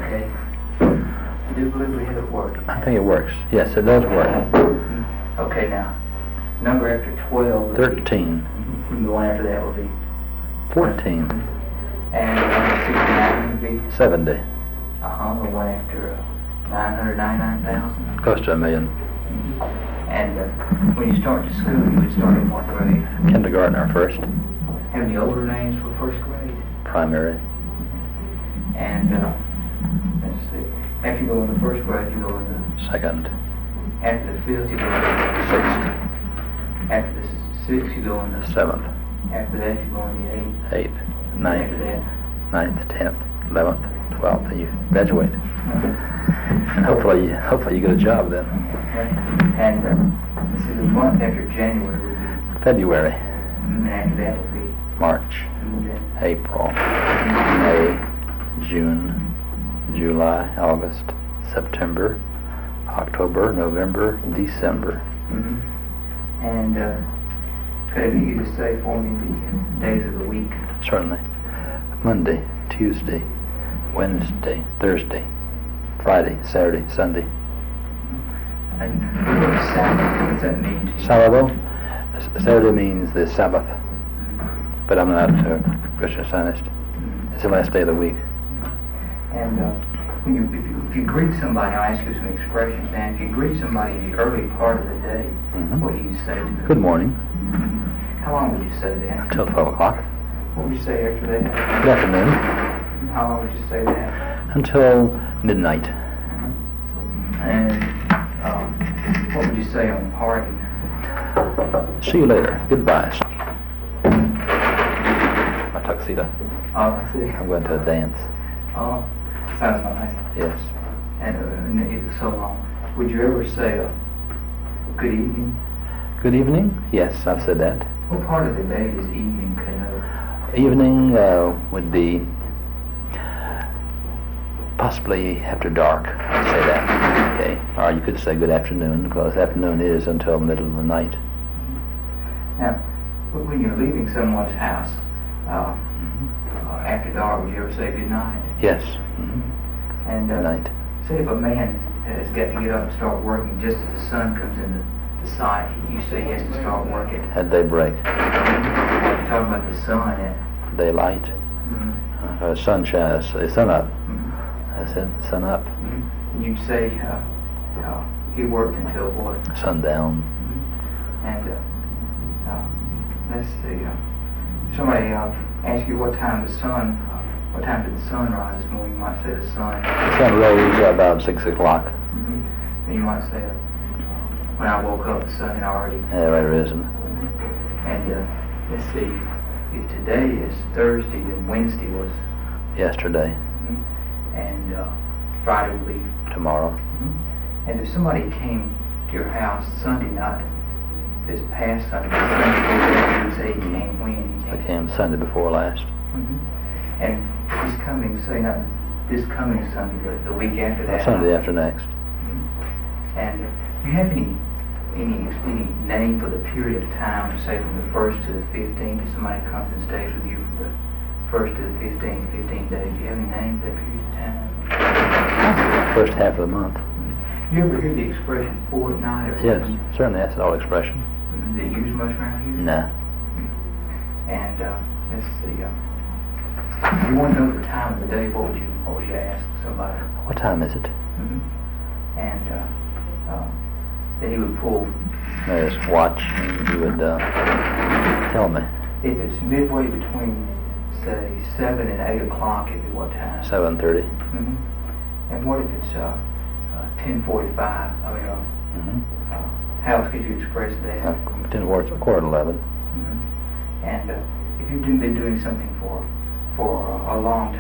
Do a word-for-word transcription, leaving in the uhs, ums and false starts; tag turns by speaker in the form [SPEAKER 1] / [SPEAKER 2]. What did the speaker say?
[SPEAKER 1] Okay. I do believe we have it working.
[SPEAKER 2] I think it works. Yes, it does work.
[SPEAKER 1] Okay, now, number after twelve would
[SPEAKER 2] Thirteen.
[SPEAKER 1] Be, the one after that would be
[SPEAKER 2] Fourteen.
[SPEAKER 1] And the one after sixty-nine would be
[SPEAKER 2] Seventy.
[SPEAKER 1] uh-huh, the one after uh, nine hundred ninety-nine thousand.
[SPEAKER 2] Close to a million.
[SPEAKER 1] And uh, when you start to school, you would start in what grade?
[SPEAKER 2] Kindergartner first.
[SPEAKER 1] Have any older names for first grade?
[SPEAKER 2] Primary.
[SPEAKER 1] And uh, let's see. After you go into first grade, you go into
[SPEAKER 2] Second.
[SPEAKER 1] after the fifth, you go into
[SPEAKER 2] Sixth.
[SPEAKER 1] After the sixth, you go into
[SPEAKER 2] Seventh.
[SPEAKER 1] After that, you go into eighth.
[SPEAKER 2] Eighth.
[SPEAKER 1] After
[SPEAKER 2] Ninth.
[SPEAKER 1] that,
[SPEAKER 2] Ninth. Tenth. Eleventh. Twelfth. And you graduate.
[SPEAKER 1] uh,
[SPEAKER 2] And hopefully, hopefully you get a job then.
[SPEAKER 1] okay. And uh, this is the month after January would be,
[SPEAKER 2] February.
[SPEAKER 1] and after that would be
[SPEAKER 2] March.
[SPEAKER 1] and then,
[SPEAKER 2] April. May. June. July. August. September. October. November. December.
[SPEAKER 1] mhm. And uh, could I get you to say for me the days of the week?
[SPEAKER 2] Certainly. Monday. Tuesday. Wednesday. Thursday. Friday. Saturday. Sunday.
[SPEAKER 1] And the word Sabbath, what does that mean to you?
[SPEAKER 2] Sábado. S- Saturday means the Sabbath, but I'm not a Christian Scientist. It's the last day of the week.
[SPEAKER 1] And uh, when you if, you, if you greet somebody, I'll ask you some expressions now. If you greet somebody in the early part of the day,
[SPEAKER 2] Mhm.
[SPEAKER 1] what do you say to them?
[SPEAKER 2] Good morning.
[SPEAKER 1] How long would you say that?
[SPEAKER 2] Until twelve o'clock.
[SPEAKER 1] What would you say after that?
[SPEAKER 2] Good afternoon.
[SPEAKER 1] How long would you say that?
[SPEAKER 2] Until midnight.
[SPEAKER 1] And um, what would you say on parting?
[SPEAKER 2] See you later. Goodbye. My tuxedo.
[SPEAKER 1] Oh, I see.
[SPEAKER 2] I'm going to a dance.
[SPEAKER 1] Oh, sounds nice.
[SPEAKER 2] Yes.
[SPEAKER 1] And, uh, and it was so long. Would you ever say uh, good evening?
[SPEAKER 2] Good evening. Yes, I've said that.
[SPEAKER 1] What part of the day does evening connote?
[SPEAKER 2] Evening uh, would be possibly after dark. I'd say that. Okay. Or you could say good afternoon, because afternoon is until the middle of the night.
[SPEAKER 1] Now, when you're leaving someone's house uh, uh, after dark, would you ever say good night?
[SPEAKER 2] Yes. Mhm.
[SPEAKER 1] And uh,
[SPEAKER 2] Good night.
[SPEAKER 1] say if a man has got to get up and start working just as the sun comes into the sight, you say he has to start working.
[SPEAKER 2] At daybreak.
[SPEAKER 1] You're talking about the sun. And,
[SPEAKER 2] Daylight.
[SPEAKER 1] mm-hmm.
[SPEAKER 2] Uh, sunshine. uh, Sun up.
[SPEAKER 1] Mm-hmm.
[SPEAKER 2] I said sun up.
[SPEAKER 1] Mm-hmm. You'd say uh, uh, he worked until what?
[SPEAKER 2] Sundown.
[SPEAKER 1] Mm-hmm. And uh, uh, let's see. Uh, somebody uh, asked you what time the sun, uh, what time did the sun rise this morning? You might say the sun.
[SPEAKER 2] The sun rose about six o'clock.
[SPEAKER 1] Mm-hmm. And you might say, uh, when I woke up, the sun had already.
[SPEAKER 2] Yeah, right risen.
[SPEAKER 1] Mm-hmm. And uh, let's see. If today is Thursday, then Wednesday was.
[SPEAKER 2] Yesterday.
[SPEAKER 1] Mm-hmm. And uh, Friday will be.
[SPEAKER 2] Tomorrow.
[SPEAKER 1] Mm-hmm. And if somebody came to your house Sunday night, this past Sunday, Sunday before that, you say he came when? He
[SPEAKER 2] I
[SPEAKER 1] came.
[SPEAKER 2] came Sunday before last.
[SPEAKER 1] Mm-hmm. And he's coming, say not this coming Sunday, but the week after that.
[SPEAKER 2] Sunday after next.
[SPEAKER 1] Mm-hmm. And uh, do you have any any any name for the period of time, say from the first to the fifteenth? If somebody comes and stays with you from the first to the fifteenth, fifteen days, do you have any name for that period of time?
[SPEAKER 2] First half of the month.
[SPEAKER 1] Do you ever hear the expression fortnight? Or
[SPEAKER 2] Yes, certainly that's an old expression.
[SPEAKER 1] Is it used much around here?
[SPEAKER 2] Nah.
[SPEAKER 1] And uh, let's see. Uh, if you want to know the time of the day, what would you what would you ask somebody?
[SPEAKER 2] What time is it?
[SPEAKER 1] Mm-hmm. And uh, uh, then he would pull.
[SPEAKER 2] There's watch, and you would uh, tell me.
[SPEAKER 1] If it's midway between, say, seven and eight o'clock, it'd be what time?
[SPEAKER 2] Seven thirty.
[SPEAKER 1] Mm-hmm. And what if it's uh, uh, ten forty-five? I mean, uh,
[SPEAKER 2] Mm-hmm.
[SPEAKER 1] uh, how else could you express that?
[SPEAKER 2] Uh, ten quarter, quarter to eleven.
[SPEAKER 1] Mm-hmm. And uh, if you've been doing something for for a, a long time.